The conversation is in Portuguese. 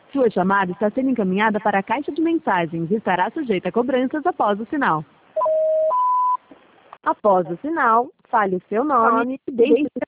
Sua chamada está sendo encaminhada para a caixa de mensagens e estará sujeita a cobranças após o sinal. Após o sinal, fale o seu nome e deixe